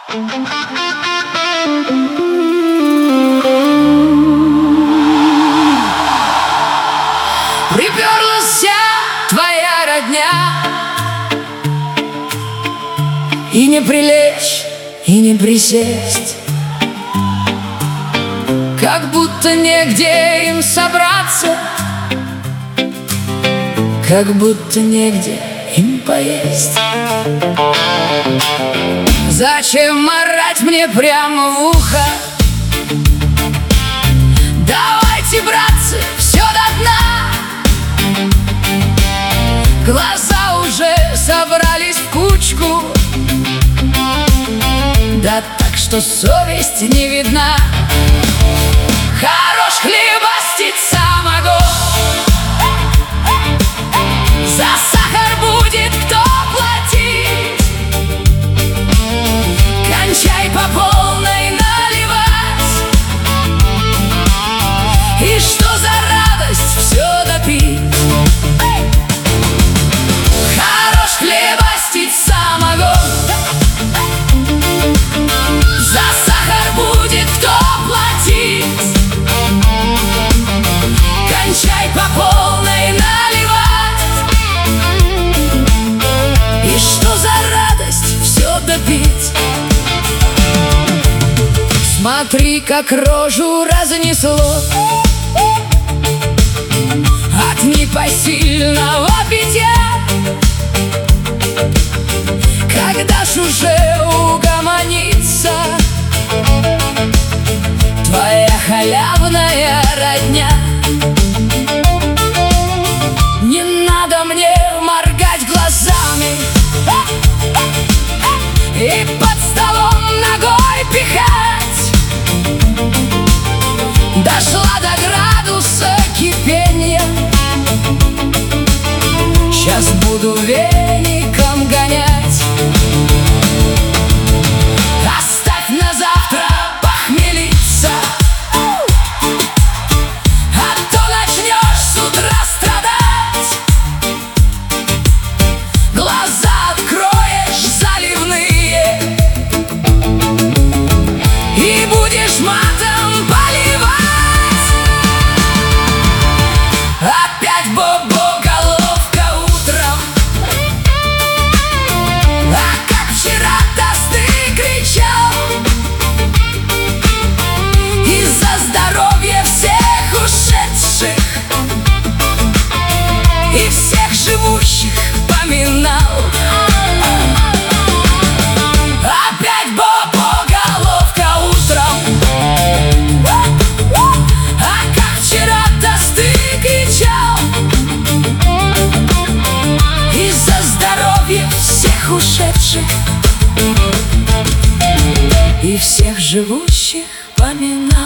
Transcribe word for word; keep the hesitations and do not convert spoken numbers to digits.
Приперлась вся твоя родня, и не прилечь, и не присесть, как будто негде им собраться, как будто негде им поесть. Зачем орать мне прямо в ухо? Давайте, братцы, все до дна. Глаза уже собрались в кучку, да так, что совесть не видна. Хорош хлебостить самогон, за сахар будет кто платить. Кончай по полной наливать, и что за радость все допить. Хорош хлебостить самогон, за сахар будет кто платить. Кончай по полной наливать, и что за радость все допить. Смотри, как рожу разнесло от непосильного питья. Когда ж уже угомонится твоя халявная родня? Не надо мне моргать глазами и под столом ногой пихать. Дошла до градуса кипения, сейчас буду веником гонять. Оставь на завтра похмелиться, а то начнешь с утра страдать. Глаза откроешь заливные и будешь матом поливать. Опять бобо головка утром, а как вчера-то ты кричал. Из-за здоровья всех ушедших и всех живущих поминал. Опять бобо головка утром, а как вчера-то ты кричал. Из-за здоровья всех ушедших и всех живущих поминал.